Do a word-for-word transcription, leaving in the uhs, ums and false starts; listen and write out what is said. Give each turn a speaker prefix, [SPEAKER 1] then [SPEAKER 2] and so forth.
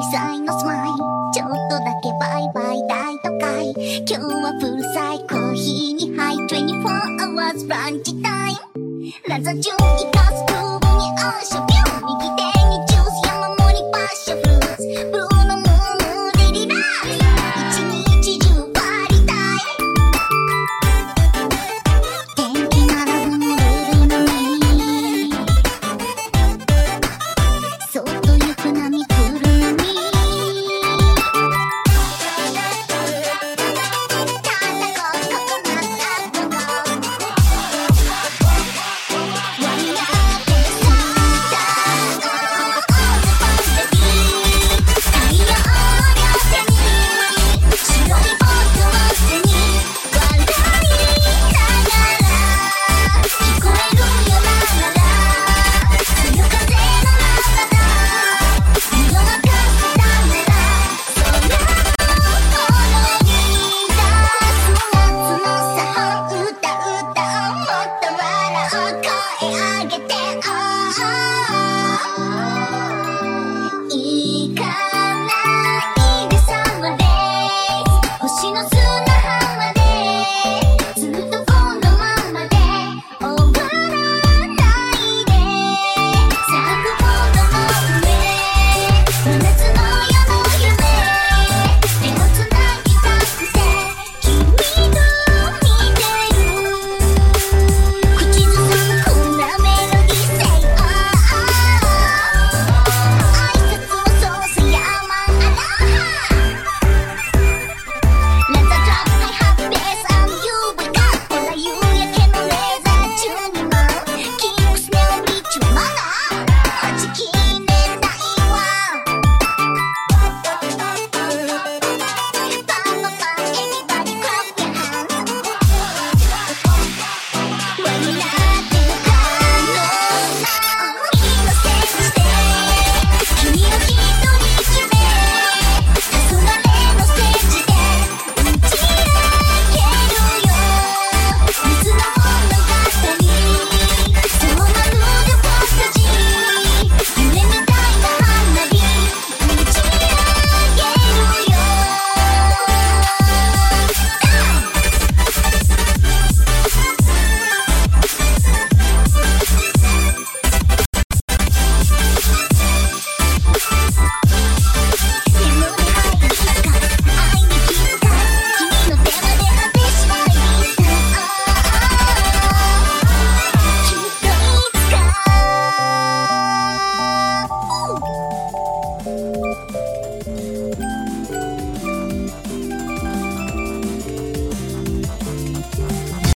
[SPEAKER 1] 細のスマイルちょっとだけバイバイ大都会今日はフルサイコーヒーにハイにじゅうよじかんランチタイムラザジュン生かす空母にアーシャビュー右手にジュース山盛りパッションフルーツブルー